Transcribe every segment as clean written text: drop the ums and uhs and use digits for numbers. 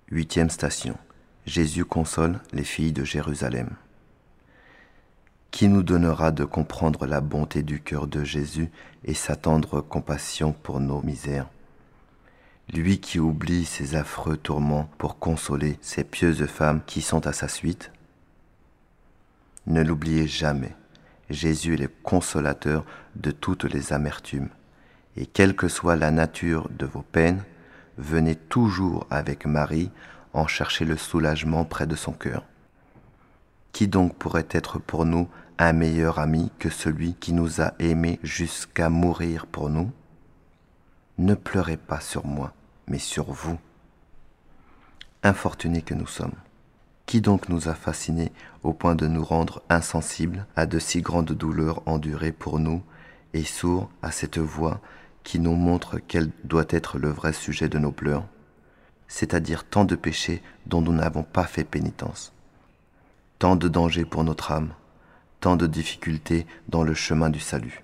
Huitième station. Jésus console les filles de Jérusalem. Qui nous donnera de comprendre la bonté du cœur de Jésus et sa tendre compassion pour nos misères? Lui qui oublie ses affreux tourments pour consoler ces pieuses femmes qui sont à sa suite? Ne l'oubliez jamais, Jésus est le consolateur de toutes les amertumes, et quelle que soit la nature de vos peines, venez toujours avec Marie en chercher le soulagement près de son cœur. Qui donc pourrait être pour nous un meilleur ami que celui qui nous a aimés jusqu'à mourir pour nous? Ne pleurez pas sur moi, mais sur vous. Infortunés que nous sommes. Qui donc nous a fascinés au point de nous rendre insensibles à de si grandes douleurs endurées pour nous et sourds à cette voix qui nous montre quel doit être le vrai sujet de nos pleurs, c'est-à-dire tant de péchés dont nous n'avons pas fait pénitence, tant de dangers pour notre âme, tant de difficultés dans le chemin du salut.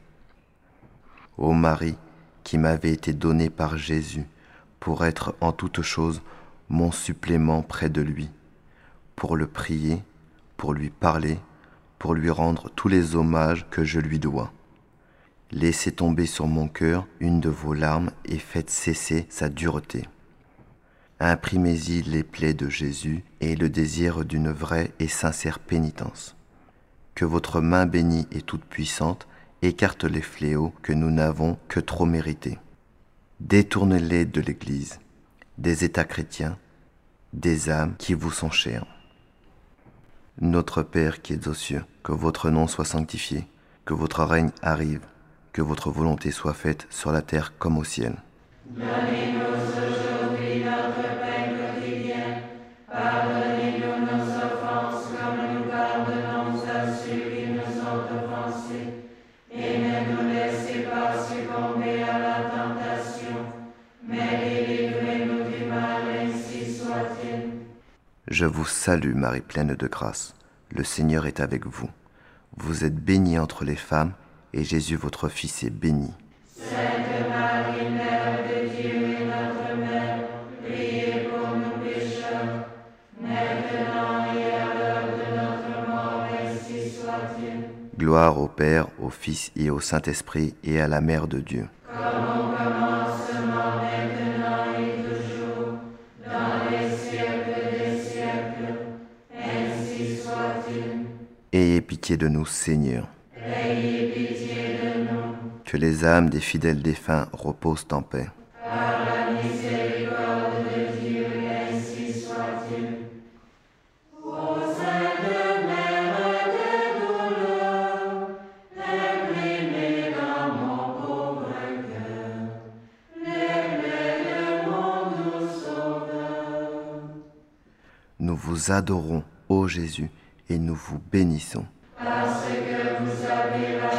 Ô Marie, qui m'avait été donnée par Jésus pour être en toutes choses mon supplément près de lui, pour le prier, pour lui parler, pour lui rendre tous les hommages que je lui dois. Laissez tomber sur mon cœur une de vos larmes et faites cesser sa dureté. Imprimez-y les plaies de Jésus et le désir d'une vraie et sincère pénitence. Que votre main bénie et toute puissante écarte les fléaux que nous n'avons que trop mérités. Détournez-les de l'Église, des États chrétiens, des âmes qui vous sont chères. Notre Père qui es aux cieux, que votre nom soit sanctifié, que votre règne arrive, que votre volonté soit faite sur la terre comme au ciel. Donnez-nous aujourd'hui notre pain quotidien. Pardonnez-nous nos offenses comme nous pardonnons à ceux qui nous ont offensés. Et ne nous laissez pas succomber à la tentation, mais délivrez-nous du mal, ainsi soit-il. Je vous salue Marie pleine de grâce, le Seigneur est avec vous. Vous êtes bénie entre les femmes, et Jésus votre Fils est béni. Sainte Marie, Mère de Dieu et notre Mère, priez pour nous pécheurs, maintenant et à l'heure de notre mort, ainsi soit-il. Gloire au Père, au Fils et au Saint-Esprit, et à la Mère de Dieu. Comme au commencement, maintenant et toujours, dans les siècles des siècles, ainsi soit-il. Ayez pitié de nous, Seigneur. Ayez pitié de nous. Que les âmes des fidèles défunts reposent en paix. Par la miséricorde de Dieu, ainsi soit-il. Ô Sainte Mère des douleurs, imprimez dans mon pauvre cœur les plaies de mon doux Sauveur. Nous vous adorons, ô Jésus, et nous vous bénissons. Parce que vous avez